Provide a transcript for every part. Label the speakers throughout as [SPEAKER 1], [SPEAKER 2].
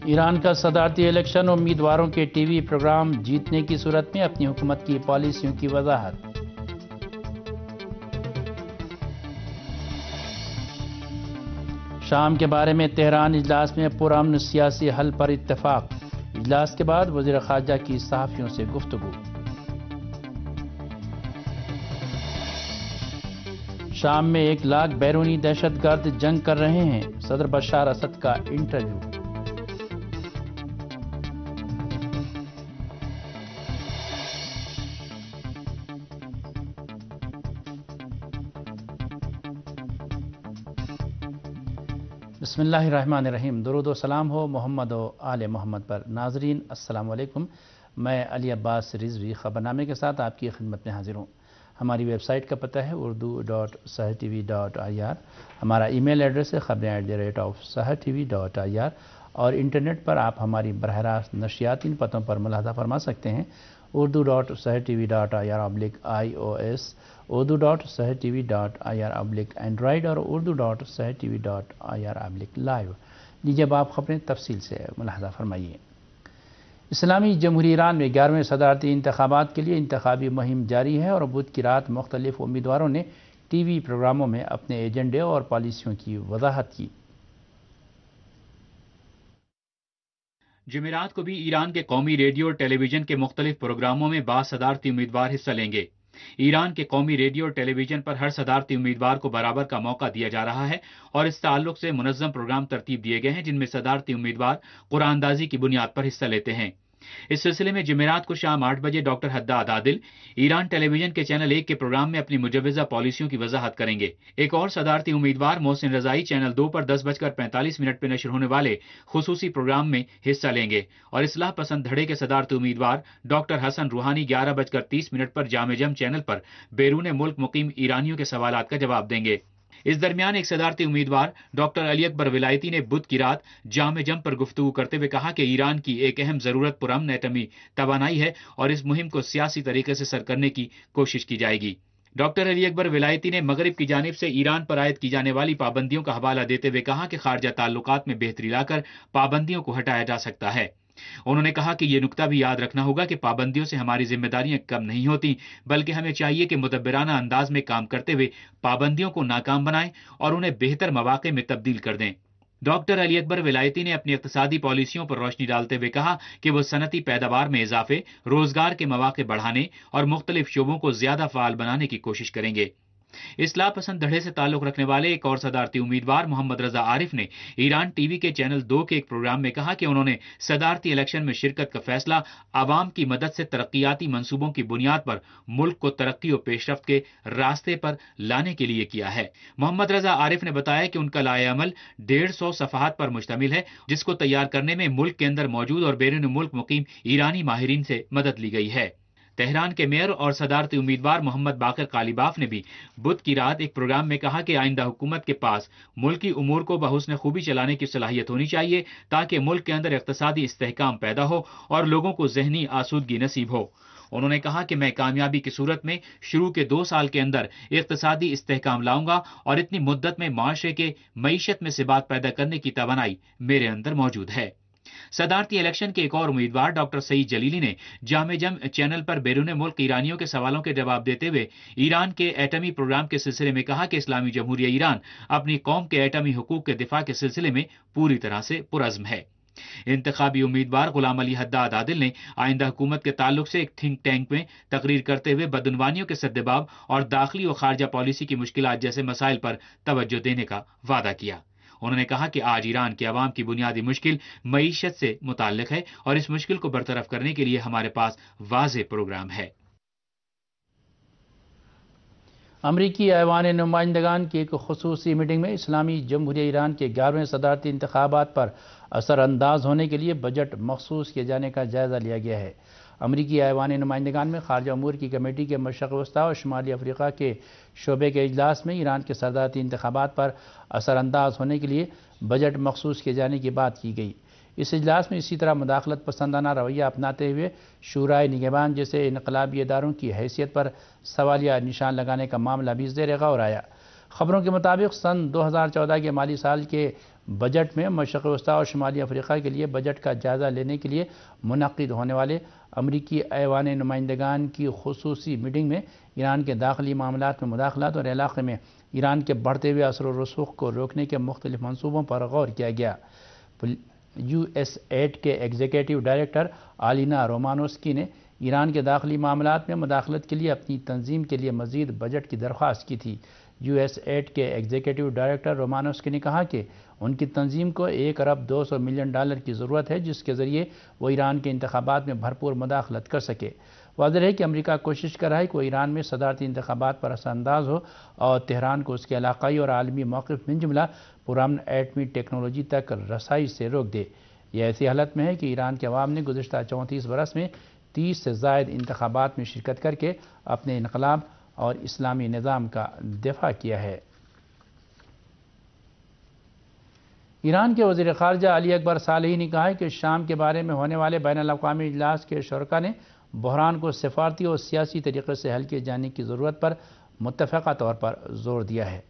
[SPEAKER 1] ایران کا صدارتی الیکشن، امیدواروں کے ٹی وی پروگرام جیتنے کی صورت میں اپنی حکومت کی پالیسیوں کی وضاحت۔ شام کے بارے میں تہران اجلاس میں پرامن سیاسی حل پر اتفاق، اجلاس کے بعد وزیر خارجہ کی صحافیوں سے گفتگو۔ شام میں 1 لاکھ بیرونی دہشت گرد جنگ کر رہے ہیں، صدر بشار اسد کا انٹرویو۔ بسم اللہ الرحمن الرحیم، درود و سلام ہو محمد و آل محمد پر۔ ناظرین السلام علیکم، میں علی عباس رضوی خبرنامے کے ساتھ آپ کی خدمت میں حاضر ہوں۔ ہماری ویب سائٹ کا پتہ ہے urdu.sahartv.ir، ہمارا ای میل ایڈریس ہے khabrein@sahartv.ir، اور انٹرنیٹ پر آپ ہماری براہ راست نشریات ان پتوں پر ملاحظہ فرما سکتے ہیں: urdu.sahartv.ir/iOS، urdu.sahartv.ir/Android اور urdu.sahartv.ir/live۔ لیجیے اب آپ خبریں تفصیل سے ملاحظہ فرمائیے۔ اسلامی جمہوریہ ایران میں 11ویں صدارتی انتخابات کے لیے انتخابی مہم جاری ہے اور بدھ کی رات مختلف امیدواروں نے ٹی وی پروگراموں میں اپنے ایجنڈے اور پالیسیوں کی وضاحت کی۔
[SPEAKER 2] جمعرات کو بھی ایران کے قومی ریڈیو اور ٹیلی ویژن کے مختلف پروگراموں میں صدارتی امیدوار حصہ لیں گے۔ ایران کے قومی ریڈیو اور ٹیلی ویژن پر ہر صدارتی امیدوار کو برابر کا موقع دیا جا رہا ہے اور اس تعلق سے منظم پروگرام ترتیب دیے گئے ہیں جن میں صدارتی امیدوار قرآن اندازی کی بنیاد پر حصہ لیتے ہیں۔ اس سلسلے میں جمعرات کو شام 8 بجے doctor Haddad Adil Iran television کے چینل 1 کے پروگرام میں اپنی مجوزہ پالیسیوں کی وضاحت کریں گے۔ ایک اور صدارتی امیدوار محسن رضائی چینل 2 پر 10:45 پہ نشر ہونے والے خصوصی پروگرام میں حصہ لیں گے اور اصلاح پسند دھڑے کے صدارتی امیدوار ڈاکٹر حسن روحانی 11:30 پر جامع جم چینل پر بیرون ملک مقیم ایرانیوں کے سوالات کا جواب دیں گے۔ اس درمیان ایک صدارتی امیدوار ڈاکٹر علی اکبر ولایتی نے بدھ کی رات جامع جم پر گفتگو کرتے ہوئے کہا کہ ایران کی ایک اہم ضرورت پرامن ایٹمی توانائی ہے اور اس مہم کو سیاسی طریقے سے سر کرنے کی کوشش کی جائے گی۔ ڈاکٹر علی اکبر ولایتی نے مغرب کی جانب سے ایران پر عائد کی جانے والی پابندیوں کا حوالہ دیتے ہوئے کہا کہ خارجہ تعلقات میں بہتری لا کر پابندیوں کو ہٹایا جا سکتا ہے۔ انہوں نے کہا کہ یہ نکتہ بھی یاد رکھنا ہوگا کہ پابندیوں سے ہماری ذمہ داریاں کم نہیں ہوتی، بلکہ ہمیں چاہیے کہ مدبرانہ انداز میں کام کرتے ہوئے پابندیوں کو ناکام بنائیں اور انہیں بہتر مواقع میں تبدیل کر دیں۔ ڈاکٹر علی اکبر ولایتی نے اپنی اقتصادی پالیسیوں پر روشنی ڈالتے ہوئے کہا کہ وہ صنعتی پیداوار میں اضافے، روزگار کے مواقع بڑھانے اور مختلف شعبوں کو زیادہ فعال بنانے کی کوشش کریں گے۔ اصلاح پسند دھڑے سے تعلق رکھنے والے ایک اور صدارتی امیدوار محمد رضا عارف نے ایران ٹی وی کے چینل 2 کے ایک پروگرام میں کہا کہ انہوں نے صدارتی الیکشن میں شرکت کا فیصلہ عوام کی مدد سے ترقیاتی منصوبوں کی بنیاد پر ملک کو ترقی و پیش رفت کے راستے پر لانے کے لیے کیا ہے۔ محمد رضا عارف نے بتایا کہ ان کا لائحہ عمل 150 صفحات پر مشتمل ہے جس کو تیار کرنے میں ملک کے اندر موجود اور بیرون ملک مقیم ایرانی ماہرین سے مدد لی گئی ہے۔ تہران کے میئر اور صدارتی امیدوار محمد باقر قالیباف نے بھی بدھ کی رات ایک پروگرام میں کہا کہ آئندہ حکومت کے پاس ملکی امور کو بحسن خوبی چلانے کی صلاحیت ہونی چاہیے تاکہ ملک کے اندر اقتصادی استحکام پیدا ہو اور لوگوں کو ذہنی آسودگی نصیب ہو۔ انہوں نے کہا کہ میں کامیابی کی صورت میں شروع کے 2 سال کے اندر اقتصادی استحکام لاؤں گا اور اتنی مدت میں معاشرے کے معیشت میں ثبات پیدا کرنے کی توانائی میرے اندر موجود ہے۔ صدارتی الیکشن کے ایک اور امیدوار ڈاکٹر سعید جلیلی نے جامع جم چینل پر بیرون ملک ایرانیوں کے سوالوں کے جواب دیتے ہوئے ایران کے ایٹمی پروگرام کے سلسلے میں کہا کہ اسلامی جمہوریہ ایران اپنی قوم کے ایٹمی حقوق کے دفاع کے سلسلے میں پوری طرح سے پرعزم ہے۔ انتخابی امیدوار غلام علی حداد عادل نے آئندہ حکومت کے تعلق سے ایک تھنک ٹینک میں تقریر کرتے ہوئے بدعنوانیوں کے سدباب اور داخلی و خارجہ پالیسی کی مشکلات جیسے مسائل پر توجہ دینے کا وعدہ کیا۔ انہوں نے کہا کہ آج ایران کے عوام کی بنیادی مشکل معیشت سے متعلق ہے اور اس مشکل کو برطرف کرنے کے لیے ہمارے پاس واضح پروگرام ہے۔
[SPEAKER 1] امریکی ایوان نمائندگان کی ایک خصوصی میٹنگ میں اسلامی جمہوریہ ایران کے 11ویں صدارتی انتخابات پر اثر انداز ہونے کے لیے بجٹ مخصوص کیے جانے کا جائزہ لیا گیا ہے۔ امریکی ایوان نمائندگان میں خارجہ امور کی کمیٹی کے مشرق وسطیٰ اور شمالی افریقہ کے شعبے کے اجلاس میں ایران کے صدارتی انتخابات پر اثر انداز ہونے کے لیے بجٹ مخصوص کیے جانے کی بات کی گئی۔ اس اجلاس میں اسی طرح مداخلت پسندانہ رویہ اپناتے ہوئے شورائے نگہبان جیسے انقلابی اداروں کی حیثیت پر سوالیہ نشان لگانے کا معاملہ بھی زیر غور آیا۔ خبروں کے مطابق سن 2014 کے مالی سال کے بجٹ میں مشرق وسطی اور شمالی افریقہ کے لیے بجٹ کا جائزہ لینے کے لیے منعقد ہونے والے امریکی ایوان نمائندگان کی خصوصی میٹنگ میں ایران کے داخلی معاملات میں مداخلت اور علاقے میں ایران کے بڑھتے ہوئے اثر و رسوخ کو روکنے کے مختلف منصوبوں پر غور کیا گیا۔ USAID کے ایگزیکٹو ڈائریکٹر آلینا رومانوسکی نے ایران کے داخلی معاملات میں مداخلت کے لیے اپنی تنظیم کے لیے مزید بجٹ کی درخواست کی تھی۔ USAID کے ایگزیکٹو ڈائریکٹر رومانوسکی نے کہا کہ ان کی تنظیم کو $1 ارب 200 ملین کی ضرورت ہے، جس کے ذریعے وہ ایران کے انتخابات میں بھرپور مداخلت کر سکے۔ واضح ہے کہ امریکہ کوشش کر رہا ہے کہ وہ ایران میں صدارتی انتخابات پر اثر انداز ہو اور تہران کو اس کے علاقائی اور عالمی موقف من جملہ پرامن ایٹمی ٹیکنالوجی تک رسائی سے روک دے۔ یہ ایسی حالت میں ہے کہ ایران کے عوام نے گزشتہ 34 برس میں 30 سے زائد انتخابات میں شرکت کر کے اپنے انقلاب اور اسلامی نظام کا دفاع کیا ہے۔ ایران کے وزیر خارجہ علی اکبر صالحی نے کہا ہے کہ شام کے بارے میں ہونے والے بین الاقوامی اجلاس کے شرکاء نے بحران کو سفارتی اور سیاسی طریقے سے حل کیے جانے کی ضرورت پر متفقہ طور پر زور دیا ہے۔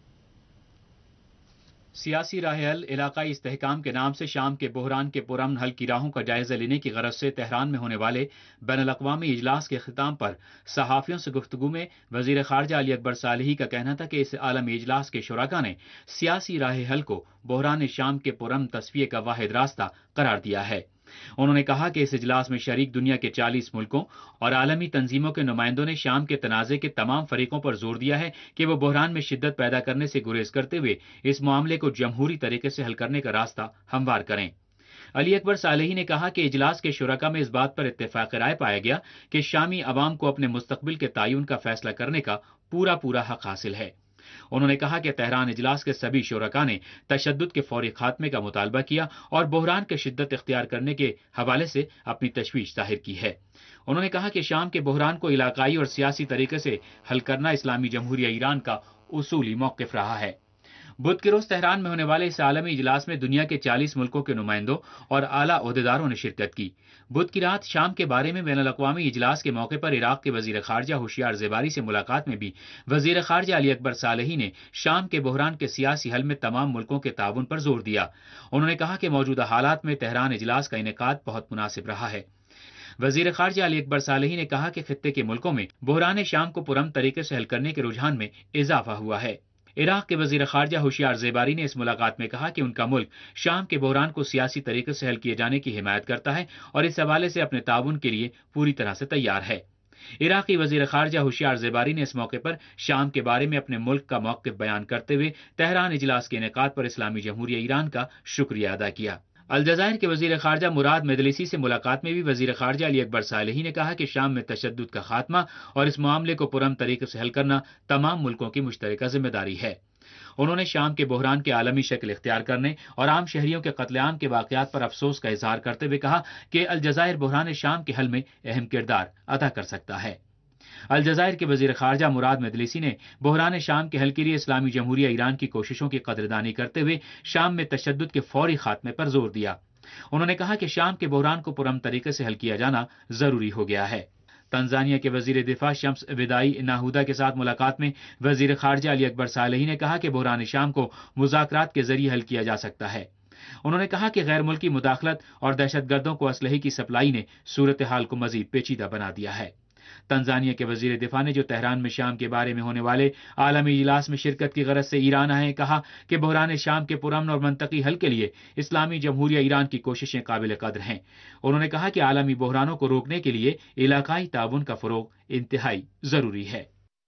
[SPEAKER 2] سیاسی راہ حل علاقائی استحکام کے نام سے شام کے بحران کے پرامن حل کی راہوں کا جائزہ لینے کی غرض سے تہران میں ہونے والے بین الاقوامی اجلاس کے اختتام پر صحافیوں سے گفتگو میں وزیر خارجہ علی اکبر صالحی کا کہنا تھا کہ اس عالمی اجلاس کے شرکاء نے سیاسی راہ حل کو بحران شام کے پرامن تصفیے کا واحد راستہ قرار دیا ہے۔ انہوں نے کہا کہ اس اجلاس میں شریک دنیا کے 40 ملکوں اور عالمی تنظیموں کے نمائندوں نے شام کے تنازع کے تمام فریقوں پر زور دیا ہے کہ وہ بحران میں شدت پیدا کرنے سے گریز کرتے ہوئے اس معاملے کو جمہوری طریقے سے حل کرنے کا راستہ ہموار کریں۔ علی اکبر صالحی نے کہا کہ اجلاس کے شرکاء میں اس بات پر اتفاق رائے پایا گیا کہ شامی عوام کو اپنے مستقبل کے تعین کا فیصلہ کرنے کا پورا حق حاصل ہے۔ انہوں نے کہا کہ تہران اجلاس کے سبھی شرکاء نے تشدد کے فوری خاتمے کا مطالبہ کیا اور بحران کے شدت اختیار کرنے کے حوالے سے اپنی تشویش ظاہر کی ہے۔ انہوں نے کہا کہ شام کے بحران کو علاقائی اور سیاسی طریقے سے حل کرنا اسلامی جمہوریہ ایران کا اصولی موقف رہا ہے۔ بدھ کے روز تہران میں ہونے والے اس عالمی اجلاس میں دنیا کے 40 ملکوں کے نمائندوں اور اعلیٰ عہدیداروں نے شرکت کی۔ بدھ کی رات شام کے بارے میں بین الاقوامی اجلاس کے موقع پر عراق کے وزیر خارجہ ہوشیار زیباری سے ملاقات میں بھی وزیر خارجہ علی اکبر صالحی نے شام کے بحران کے سیاسی حل میں تمام ملکوں کے تعاون پر زور دیا۔ انہوں نے کہا کہ موجودہ حالات میں تہران اجلاس کا انعقاد بہت مناسب رہا ہے۔ وزیر خارجہ علی اکبر صالحی نے کہا کہ خطے کے ملکوں میں بحران شام کو پرامن طریقے سے حل کرنے کے رجحان میں اضافہ ہوا ہے۔ عراق کے وزیر خارجہ ہوشیار زیباری نے اس ملاقات میں کہا کہ ان کا ملک شام کے بحران کو سیاسی طریقے سے حل کیے جانے کی حمایت کرتا ہے اور اس حوالے سے اپنے تعاون کے لیے پوری طرح سے تیار ہے۔ عراقی وزیر خارجہ ہوشیار زیباری نے اس موقع پر شام کے بارے میں اپنے ملک کا موقف بیان کرتے ہوئے تہران اجلاس کے انعقاد پر اسلامی جمہوریہ ایران کا شکریہ ادا کیا۔ الجزائر کے وزیر خارجہ مراد مجلسی سے ملاقات میں بھی وزیر خارجہ علی اکبر صالحی نے کہا کہ شام میں تشدد کا خاتمہ اور اس معاملے کو پرامن طریقے سے حل کرنا تمام ملکوں کی مشترکہ ذمہ داری ہے۔ انہوں نے شام کے بحران کے عالمی شکل اختیار کرنے اور عام شہریوں کے قتل عام کے واقعات پر افسوس کا اظہار کرتے ہوئے کہا کہ الجزائر بحران شام کے حل میں اہم کردار ادا کر سکتا ہے۔ الجزائر کے وزیر خارجہ مراد مجلسی نے بحران شام کے حل کے لیے اسلامی جمہوریہ ایران کی کوششوں کی قدردانی کرتے ہوئے شام میں تشدد کے فوری خاتمے پر زور دیا۔ انہوں نے کہا کہ شام کے بحران کو پرامن طریقے سے حل کیا جانا ضروری ہو گیا ہے۔ تنزانیہ کے وزیر دفاع شمس ودائی ناہودا کے ساتھ ملاقات میں وزیر خارجہ علی اکبر صالحی نے کہا کہ بحران شام کو مذاکرات کے ذریعے حل کیا جا سکتا ہے۔ انہوں نے کہا کہ غیر ملکی مداخلت اور دہشت گردوں کو اسلحے کی سپلائی نے صورتحال کو مزید پیچیدہ بنا دیا ہے۔ تنزانیہ کے وزیر دفاع نے جو تہران میں شام کے بارے میں ہونے والے عالمی اجلاس میں شرکت کی غرض سے ایران آئے، کہا کہ بحران شام کے پرامن اور منطقی حل کے لیے اسلامی جمہوریہ ایران کی کوششیں قابل قدر ہیں۔ انہوں نے کہا کہ عالمی بحرانوں کو روکنے کے لیے علاقائی تعاون کا فروغ انتہائی ضروری ہے۔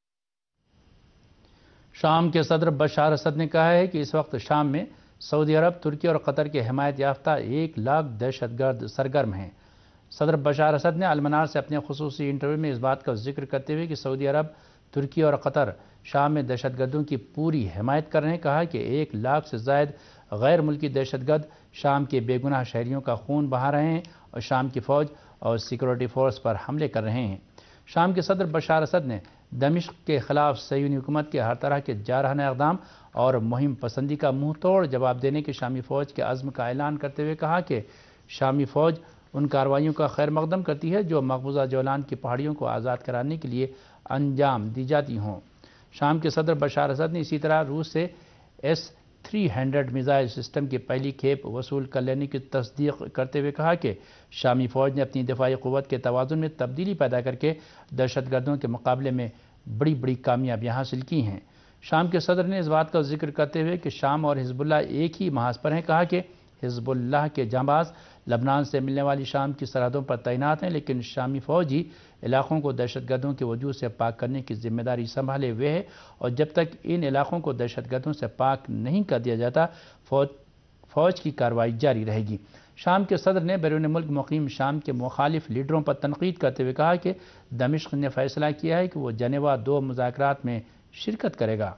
[SPEAKER 1] شام کے صدر بشار اسد نے کہا ہے کہ اس وقت شام میں سعودی عرب، ترکی اور قطر کے حمایت یافتہ 1 لاکھ دہشت گرد سرگرم ہیں۔ صدر بشار اسد نے المنار سے اپنے خصوصی انٹرویو میں اس بات کا ذکر کرتے ہوئے کہ سعودی عرب، ترکی اور قطر شام میں دہشت گردوں کی پوری حمایت کر رہے ہیں، کہا کہ 1 لاکھ سے زائد غیر ملکی دہشت گرد شام کے بے گناہ شہریوں کا خون بہا رہے ہیں اور شام کی فوج اور سیکورٹی فورس پر حملے کر رہے ہیں۔ شام کے صدر بشار اسد نے دمشق کے خلاف صہیونی حکومت کے ہر طرح کے جارحانہ اقدام اور مہم پسندی کا منہ توڑ جواب دینے کے شامی فوج کے عزم کا اعلان کرتے ہوئے کہا کہ شامی فوج ان کارروائیوں کا خیر مقدم کرتی ہے جو مقبوضہ جولان کی پہاڑیوں کو آزاد کرانے کے لیے انجام دی جاتی ہوں۔ شام کے صدر بشار اسد نے اسی طرح روس سے S-300 میزائل سسٹم کی پہلی کھیپ وصول کر لینے کی تصدیق کرتے ہوئے کہا کہ شامی فوج نے اپنی دفاعی قوت کے توازن میں تبدیلی پیدا کر کے دہشت گردوں کے مقابلے میں بڑی بڑی کامیابیاں حاصل کی ہیں۔ شام کے صدر نے اس بات کا ذکر کرتے ہوئے کہ شام اور حزب اللہ ایک ہی محاذ پر ہیں کہا کہ حزب اللہ کے جانباز لبنان سے ملنے والی شام کی سرحدوں پر تعینات ہیں، لیکن شامی فوج ہی علاقوں کو دہشت گردوں کے وجود سے پاک کرنے کی ذمہ داری سنبھالے ہوئے ہے، اور جب تک ان علاقوں کو دہشت گردوں سے پاک نہیں کر دیا جاتا فوج کی کارروائی جاری رہے گی۔ شام کے صدر نے بیرون ملک مقیم شام کے مخالف لیڈروں پر تنقید کرتے ہوئے کہا کہ دمشق نے فیصلہ کیا ہے کہ وہ جنیوا 2 مذاکرات میں شرکت کرے گا۔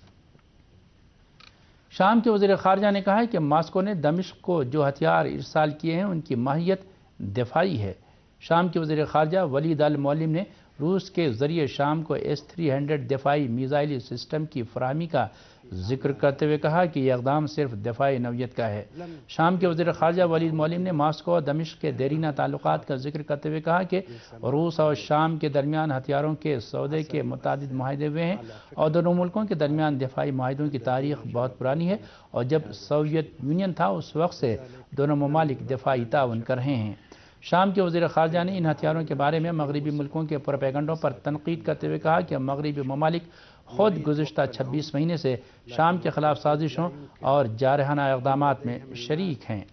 [SPEAKER 1] شام کے وزیر خارجہ نے کہا ہے کہ ماسکو نے دمشق کو جو ہتھیار ارسال کیے ہیں ان کی ماہیت دفاعی ہے۔ شام کے وزیر خارجہ ولید المعلم نے روس کے ذریعے شام کو S-300 دفاعی میزائل سسٹم کی فراہمی کا ذکر کرتے ہوئے کہا کہ یہ اقدام صرف دفاعی نوعیت کا ہے۔ شام کے وزیر خارجہ ولید معلم نے ماسکو اور دمشق کے دیرینہ تعلقات کا ذکر کرتے ہوئے کہا کہ روس اور شام کے درمیان ہتھیاروں کے سودے کے متعدد معاہدے ہوئے ہیں اور دونوں ملکوں کے درمیان دفاعی معاہدوں کی تاریخ بہت پرانی ہے، اور جب سوویت یونین تھا اس وقت سے دونوں ممالک دفاعی تعاون کر رہے ہیں۔ شام کے وزیر خارجہ نے ان ہتھیاروں کے بارے میں مغربی ملکوں کے پروپیگنڈوں پر تنقید کرتے ہوئے کہا کہ مغربی ممالک خود گزشتہ 26 مہینے سے شام کے خلاف سازشوں اور جارحانہ اقدامات میں شریک ہیں۔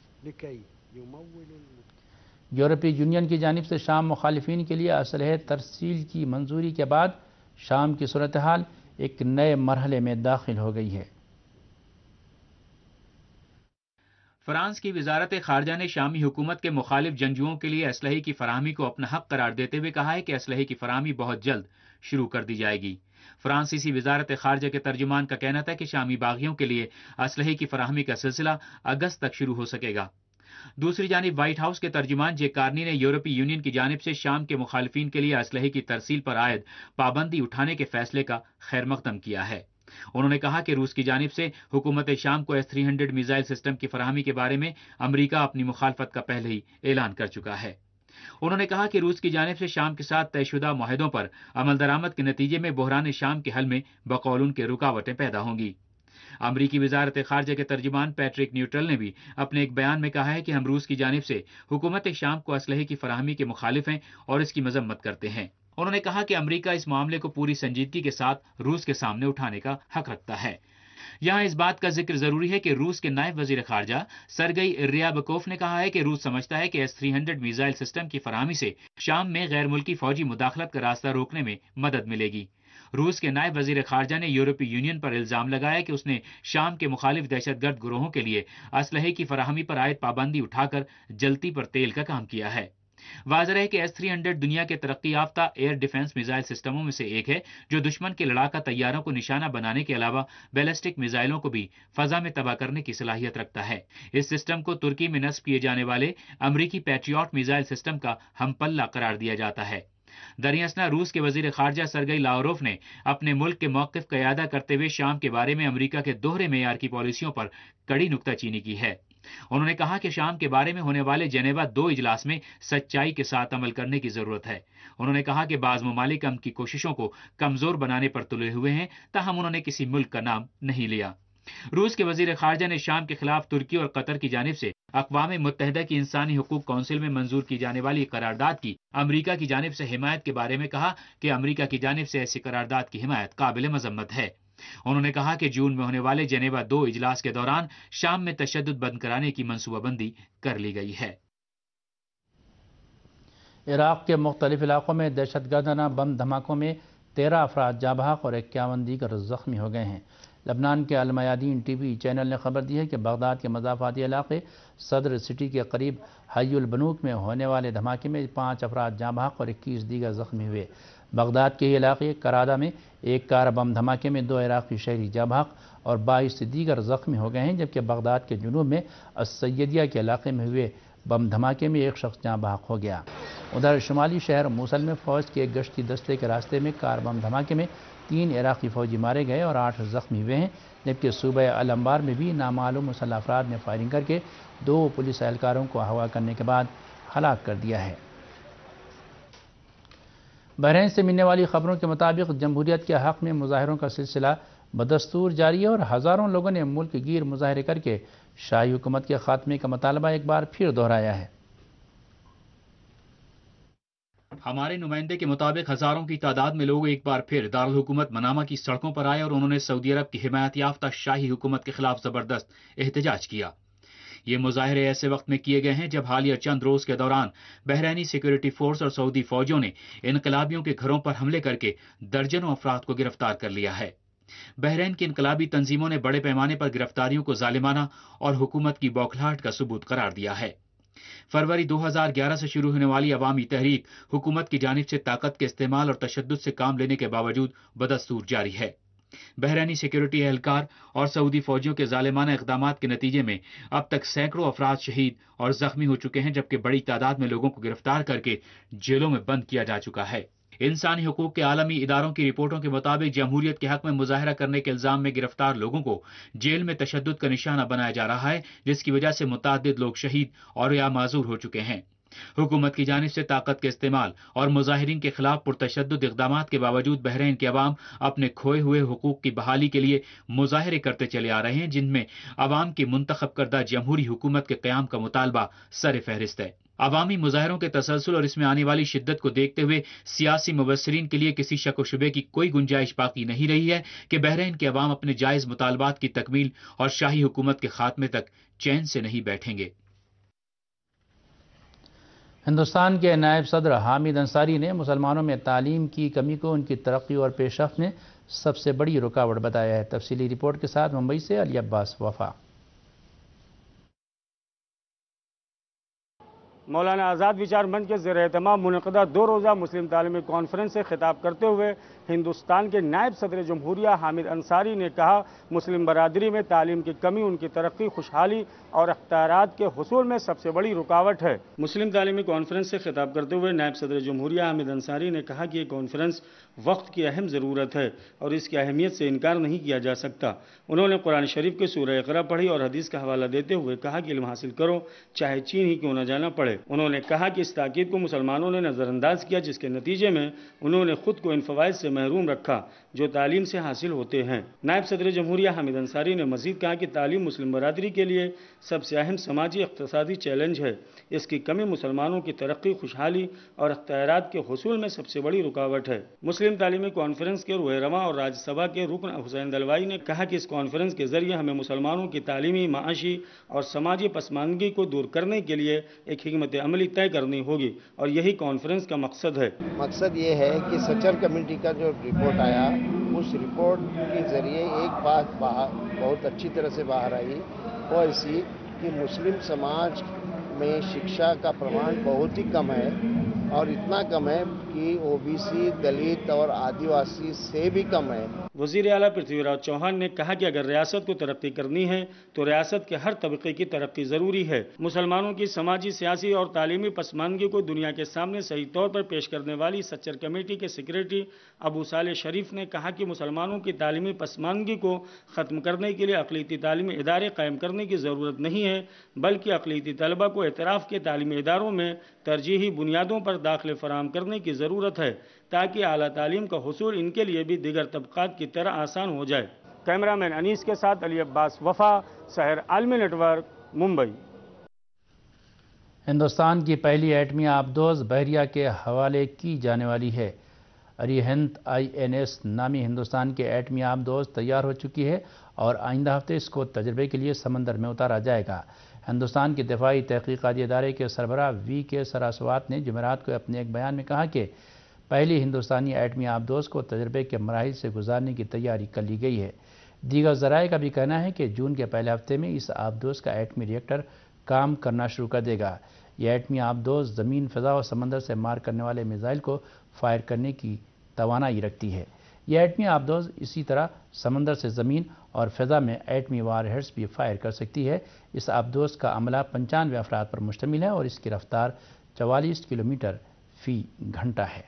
[SPEAKER 1] یورپی یونین کی جانب سے شام مخالفین کے لیے اسلحے ترسیل کی منظوری کے بعد شام کی صورتحال ایک نئے مرحلے میں داخل ہو گئی ہے۔
[SPEAKER 2] فرانس کی وزارت خارجہ نے شامی حکومت کے مخالف جنگجوؤں کے لیے اسلحے کی فراہمی کو اپنا حق قرار دیتے ہوئے کہا ہے کہ اسلحے کی فراہمی بہت جلد شروع کر دی جائے گی۔ فرانسیسی وزارت خارجہ کے ترجمان کا کہنا تھا کہ شامی باغیوں کے لیے اسلحے کی فراہمی کا سلسلہ اگست تک شروع ہو سکے گا۔ دوسری جانب وائٹ ہاؤس کے ترجمان جے کارنی نے یورپی یونین کی جانب سے شام کے مخالفین کے لیے اسلحے کی ترسیل پر عائد پابندی اٹھانے کے فیصلے کا خیر مقدم کیا ہے۔ انہوں نے کہا کہ روس کی جانب سے حکومت شام کو S-300 میزائل سسٹم کی فراہمی کے بارے میں امریکہ اپنی مخالفت کا پہلے ہی اعلان کر چکا ہے۔ انہوں نے کہا کہ روس کی جانب سے شام کے ساتھ طے شدہ معاہدوں پر عمل درآمد کے نتیجے میں بحران شام کے حل میں بقول ان کے رکاوٹیں پیدا ہوں گی۔ امریکی وزارت خارجہ کے ترجمان پیٹرک نیوٹرل نے بھی اپنے ایک بیان میں کہا ہے کہ ہم روس کی جانب سے حکومت شام کو اسلحے کی فراہمی کے مخالف ہیں اور اس کی مذمت کرتے ہیں۔ انہوں نے کہا کہ امریکہ اس معاملے کو پوری سنجیدگی کے ساتھ روس کے سامنے اٹھانے کا حق رکھتا ہے۔ یہاں اس بات کا ذکر ضروری ہے کہ روس کے نائب وزیر خارجہ سرگئی ریابکوف نے کہا ہے کہ روس سمجھتا ہے کہ S-300 میزائل سسٹم کی فراہمی سے شام میں غیر ملکی فوجی مداخلت کا راستہ روکنے میں مدد ملے گی۔ روس کے نائب وزیر خارجہ نے یورپی یونین پر الزام لگایا کہ اس نے شام کے مخالف دہشت گرد گروہوں کے لیے اسلحے کی فراہمی پر عائد پابندی اٹھا کر جلتی پر تیل کا کام کیا ہے۔ واضح ہے کہ S-300 دنیا کے ترقی یافتہ ایئر ڈیفنس میزائل سسٹموں میں سے ایک ہے جو دشمن کے لڑاکا طیاروں کو نشانہ بنانے کے علاوہ بیلسٹک میزائلوں کو بھی فضا میں تباہ کرنے کی صلاحیت رکھتا ہے۔ اس سسٹم کو ترکی میں نصب کیے جانے والے امریکی پیٹریوٹ میزائل سسٹم کا ہم پلہ قرار دیا جاتا ہے۔ دریاسنا روس کے وزیر خارجہ سرگئی لاوروف نے اپنے ملک کے موقف کا اعادہ کرتے ہوئے شام کے بارے میں امریکہ کے دوہرے معیار کی پالیسیوں پر کڑی نکتہ چینی کی ہے۔ انہوں نے کہا کہ شام کے بارے میں ہونے والے جنیوا 2 اجلاس میں سچائی کے ساتھ عمل کرنے کی ضرورت ہے۔ انہوں نے کہا کہ بعض ممالک ان کی کوششوں کو کمزور بنانے پر تلے ہوئے ہیں، تاہم انہوں نے کسی ملک کا نام نہیں لیا۔ روس کے وزیر خارجہ نے شام کے خلاف ترکی اور قطر کی جانب سے اقوام متحدہ کی انسانی حقوق کونسل میں منظور کی جانے والی قرارداد کی امریکہ کی جانب سے حمایت کے بارے میں کہا کہ امریکہ کی جانب سے ایسی قرارداد کی حمایت قابل مذمت ہے۔ انہوں نے کہا کہ جون میں ہونے والے جنیوا 2 اجلاس کے دوران شام میں تشدد بند کرانے کی منصوبہ بندی کر لی گئی ہے۔
[SPEAKER 1] عراق کے مختلف علاقوں میں دہشت گردانہ بم دھماکوں میں 13 افراد جاں بحق اور 51 دیگر زخمی ہو گئے ہیں۔ لبنان کے المیادین ٹی وی چینل نے خبر دی ہے کہ بغداد کے مضافاتی علاقے صدر سٹی کے قریب حی البنوک میں ہونے والے دھماکے میں 5 افراد جاں بحق اور 21 دیگر زخمی ہوئے۔ بغداد کے علاقے کرادہ میں ایک کار بم دھماکے میں 2 عراقی شہری جاں بحق اور 22 دیگر زخمی ہو گئے ہیں، جبکہ بغداد کے جنوب میں السیدیہ کے علاقے میں ہوئے بم دھماکے میں ایک شخص جاں بحق ہو گیا۔ ادھر شمالی شہر موصل میں فوج کے ایک گشتی دستے کے راستے میں کار بم دھماکے میں 3 عراقی فوجی مارے گئے اور 8 زخمی ہوئے ہیں، جبکہ صوبہ الانبار میں بھی نامعلوم مسلح افراد نے فائرنگ کر کے 2 پولیس اہلکاروں کو اغوا کرنے کے بعد ہلاک کر دیا ہے۔ بحرین سے ملنے والی خبروں کے مطابق جمہوریت کے حق میں مظاہروں کا سلسلہ بدستور جاری ہے اور ہزاروں لوگوں نے ملک گیر مظاہرے کر کے شاہی حکومت کے خاتمے کا مطالبہ ایک بار پھر دہرایا ہے۔
[SPEAKER 2] ہمارے نمائندے کے مطابق ہزاروں کی تعداد میں لوگ ایک بار پھر دارالحکومت منامہ کی سڑکوں پر آئے اور انہوں نے سعودی عرب کی حمایت یافتہ شاہی حکومت کے خلاف زبردست احتجاج کیا۔ یہ مظاہرے ایسے وقت میں کیے گئے ہیں جب حالیہ چند روز کے دوران بحرینی سیکورٹی فورس اور سعودی فوجوں نے انقلابیوں کے گھروں پر حملے کر کے درجنوں افراد کو گرفتار کر لیا ہے۔ بحرین کی انقلابی تنظیموں نے بڑے پیمانے پر گرفتاریوں کو ظالمانہ اور حکومت کی بوکھلاہٹ کا ثبوت قرار دیا ہے۔ فروری 2011 سے شروع ہونے والی عوامی تحریک حکومت کی جانب سے طاقت کے استعمال اور تشدد سے کام لینے کے باوجود بدستور جاری ہے۔ بحرینی سیکورٹی اہلکار اور سعودی فوجیوں کے ظالمانہ اقدامات کے نتیجے میں اب تک سینکڑوں افراد شہید اور زخمی ہو چکے ہیں، جبکہ بڑی تعداد میں لوگوں کو گرفتار کر کے جیلوں میں بند کیا جا چکا ہے۔ انسانی حقوق کے عالمی اداروں کی رپورٹوں کے مطابق جمہوریت کے حق میں مظاہرہ کرنے کے الزام میں گرفتار لوگوں کو جیل میں تشدد کا نشانہ بنایا جا رہا ہے، جس کی وجہ سے متعدد لوگ شہید اور یا معذور ہو چکے ہیں۔ حکومت کی جانب سے طاقت کے استعمال اور مظاہرین کے خلاف پرتشدد اقدامات کے باوجود بحرین کے عوام اپنے کھوئے ہوئے حقوق کی بحالی کے لیے مظاہرے کرتے چلے آ رہے ہیں، جن میں عوام کی منتخب کردہ جمہوری حکومت کے قیام کا مطالبہ سر فہرست ہے۔ عوامی مظاہروں کے تسلسل اور اس میں آنے والی شدت کو دیکھتے ہوئے سیاسی مبصرین کے لیے کسی شک و شبے کی کوئی گنجائش باقی نہیں رہی ہے کہ بحرین کے عوام اپنے جائز مطالبات کی تکمیل اور شاہی حکومت کے خاتمے تک چین سے نہیں بیٹھیں گے۔
[SPEAKER 1] ہندوستان کے نائب صدر حامد انصاری نے مسلمانوں میں تعلیم کی کمی کو ان کی ترقی اور پیش رفت میں سب سے بڑی رکاوٹ بتایا ہے۔ تفصیلی رپورٹ کے ساتھ ممبئی سے علی عباس وفا۔
[SPEAKER 3] مولانا آزاد وچار منچ کے زیر اہتمام منعقدہ 2 روزہ مسلم تعلیمی کانفرنس سے خطاب کرتے ہوئے ہندوستان کے نائب صدر جمہوریہ حامد انصاری نے کہا، مسلم برادری میں تعلیم کی کمی ان کی ترقی، خوشحالی اور اختیارات کے حصول میں سب سے بڑی رکاوٹ ہے۔ مسلم تعلیمی کانفرنس سے خطاب کرتے ہوئے نائب صدر جمہوریہ حامد انصاری نے کہا کہ یہ کانفرنس وقت کی اہم ضرورت ہے اور اس کی اہمیت سے انکار نہیں کیا جا سکتا۔ انہوں نے قرآن شریف کے سورہ اقرا پڑھی اور حدیث کا حوالہ دیتے ہوئے کہا کہ علم حاصل کرو، چاہے چین ہی کیوں نہ جانا پڑے۔ انہوں نے کہا کہ اس تاکید کو مسلمانوں نے نظر انداز کیا، جس کے نتیجے میں انہوں نے خود کو ان فوائد سے محروم رکھا جو تعلیم سے حاصل ہوتے ہیں۔ نائب صدر جمہوریہ حامد انصاری نے مزید کہا کہ تعلیم مسلم برادری کے لیے سب سے اہم سماجی اقتصادی چیلنج ہے۔ اس کی کمی مسلمانوں کی ترقی، خوشحالی اور اختیارات کے حصول میں سب سے بڑی رکاوٹ ہے۔ مسلم تعلیمی کانفرنس کے رہنما اور راجیہ سبھا کے رکن حسین دلوائی نے کہا کہ اس کانفرنس کے ذریعے ہمیں مسلمانوں کی تعلیمی، معاشی اور سماجی پسماندگی کو دور کرنے کے لیے ایک حکمت عملی طے کرنی ہوگی اور یہی کانفرنس کا مقصد ہے۔
[SPEAKER 4] مقصد یہ ہے کہ سچر کمیٹی کا جو رپورٹ آیا، اس رپورٹ کے ذریعے ایک بات بہت اچھی طرح سے باہر آئی، وہ ایسی کہ مسلم سماج میں شکشا کا پرمان بہت ہی کم ہے اور اتنا کم ہے کہ او بی سی، دلت اور آدیواسی سے بھی کم ہے۔
[SPEAKER 3] وزیر اعلیٰ پرتھوی راج چوہان نے کہا کہ اگر ریاست کو ترقی کرنی ہے تو ریاست کے ہر طبقے کی ترقی ضروری ہے۔ مسلمانوں کی سماجی، سیاسی اور تعلیمی پسماندگی کو دنیا کے سامنے صحیح طور پر پیش کرنے والی سچر کمیٹی کے سیکریٹری ابو صالح شریف نے کہا کہ مسلمانوں کی تعلیمی پسماندگی کو ختم کرنے کے لیے اقلیتی تعلیمی ادارے قائم کرنے کی ضرورت نہیں ہے، بلکہ اقلیتی طلبہ کو اعتراف کے تعلیمی اداروں میں ترجیحی بنیادوں پر داخلے فراہم کرنے کی ضرورت ہے تاکہ اعلیٰ تعلیم کا حصول ان کے لیے بھی دیگر طبقات کی طرح آسان ہو جائے۔ کیمرہ مین انیس کے ساتھ علی عباس وفا، سحر عالمی نیٹ ورک، ممبئی۔
[SPEAKER 1] ہندوستان کی پہلی ایٹمی آبدوز بحریہ کے حوالے کی جانے والی ہے۔ اریہنت INS نامی ہندوستان کے ایٹمی آبدوز تیار ہو چکی ہے اور آئندہ ہفتے اس کو تجربے کے لیے سمندر میں اتارا جائے گا۔ ہندوستان کے دفاعی تحقیقاتی ادارے کے سربراہ VK سراسوات نے جمعرات کو اپنے ایک بیان میں کہا کہ پہلی ہندوستانی ایٹمی آبدوز کو تجربے کے مراحل سے گزارنے کی تیاری کر لی گئی ہے۔ دیگر ذرائع کا بھی کہنا ہے کہ جون کے پہلے ہفتے میں اس آبدوز کا ایٹمی ری ایکٹر کام کرنا شروع کر دے گا۔ یہ ایٹمی آبدوز زمین، فضا اور سمندر سے مار کرنے والے میزائل کو فائر کرنے کی توانائی رکھتی ہے۔ یہ ایٹمی آبدوز اسی طرح سمندر سے زمین اور فضا میں ایٹمی وار ہیڈز بھی فائر کر سکتی ہے۔ اس آبدوز کا عملہ 95 افراد پر مشتمل ہے اور اس کی رفتار 44 کلومیٹر فی گھنٹہ ہے۔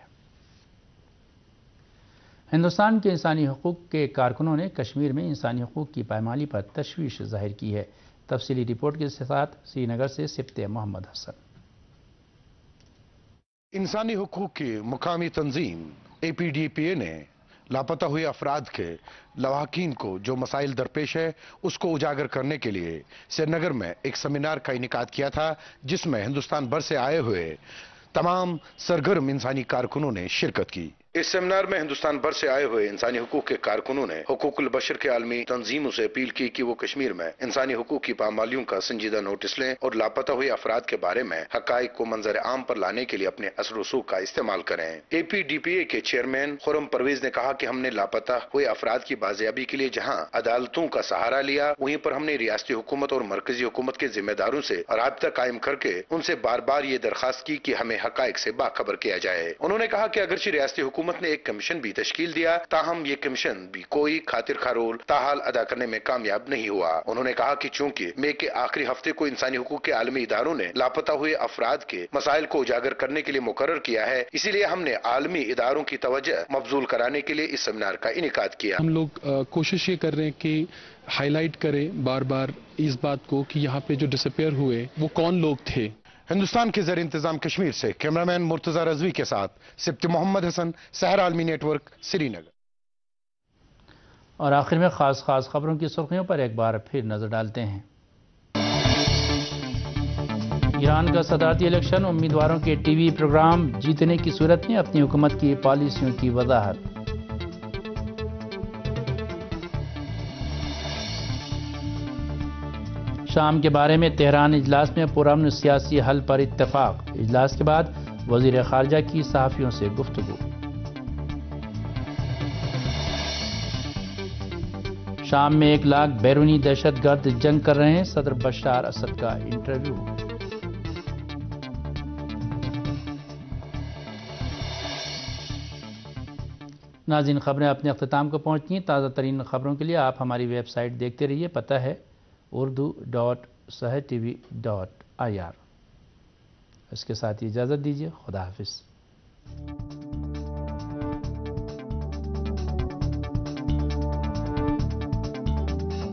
[SPEAKER 1] ہندوستان کے انسانی حقوق کے کارکنوں نے کشمیر میں انسانی حقوق کی پامالی پر تشویش ظاہر کی ہے۔ تفصیلی رپورٹ کے ساتھ سری نگر سے سبط محمد حسن۔
[SPEAKER 5] इंसानी हुकूक की मुकामी तंजीम APDPA ने लापता हुए अफराद के लवाहकीन को जो मसाइल दरपेश है उसको उजागर करने के लिए श्रीनगर में एक सेमिनार का इनेकाद किया था, जिसमें हिंदुस्तान भर से आए हुए तमाम सरगर्म इंसानी कारकुनों ने शिरकत की। इस सेमिनार में हिंदुस्तान भर से आए हुए इंसानी हुकूक के कारकुनों ने हुकूकुल बशर के आलमी तंजीमों से अपील की कि वो कश्मीर में इंसानी हुकूक की पामालियों का संजीदा नोटिस लें और लापता हुए अफराद के बारे में हकाइक को मंजर आम पर लाने के लिए अपने असर रसूख का इस्तेमाल करें। APDPA के चेयरमैन खुर्रम परवेज ने कहा कि हमने लापता हुए अफराद की बाजियाबी के लिए जहाँ अदालतों का सहारा लिया, वहीं पर हमने रियासती हुकूमत और मरकजी हुकूमत के जिम्मेदारों से राब्ता कायम करके उनसे बार बार ये दरखास्त की कि हमें हकाइक से बाखबर किया जाए। उन्होंने कहा कि अगरचे रियासती हुकूमत ने एक कमीशन भी तश्कील दिया, ताहम ये कमीशन भी कोई खातिर खा रोल ताहाल अदा करने में कामयाब नहीं हुआ। उन्होंने कहा कि चूंकि मई के आखिरी हफ्ते को इंसानी हुकूक के आलमी इदारों ने लापता हुए अफराद के मसाइल को उजागर करने के लिए मुकर्रर किया है, इसीलिए हमने आलमी इदारों की तवज्जो मबजूल कराने के लिए इस सेमिनार का इनेकाद किया।
[SPEAKER 6] हम लोग कोशिश ये कर रहे हैं कि हाईलाइट करें बार बार इस बात को कि यहाँ पे जो डिसअपेयर हुए वो कौन लोग थे।
[SPEAKER 5] हिंदुस्तान के ज़ेर इंतजाम कश्मीर से कैमरामैन मुर्तजा रजवी के साथ सिप्ती मोहम्मद हसन, सहर आलमी नेटवर्क, श्रीनगर।
[SPEAKER 1] और आखिर में खास खबरों की सुर्खियों पर एक बार फिर नजर डालते हैं। ईरान का सदारती इलेक्शन, उम्मीदवारों के टीवी प्रोग्राम जीतने की सूरत में अपनी हुकूमत की पॉलिसियों की वजाहत। शाम के बारे में तेहरान इजलास में पुरअमन सियासी हल पर इत्तेफाक। इजलास के बाद वजीर खारजा की सहाफियों से गुफ्तगू। शाम में 1 लाख बैरूनी दहशतगर्द जंग कर रहे हैं, सदर बशार असद का इंटरव्यू। नाज़रीन, खबरें अपने अख्ताम को पहुंचती हैं। ताज़ा तरीन खबरों के लिए आप हमारी वेबसाइट देखते रहिए। पता है urdu.sahartv.ir। इसके साथ ही इजाज़त दीजिए। खुदा हाफिज़।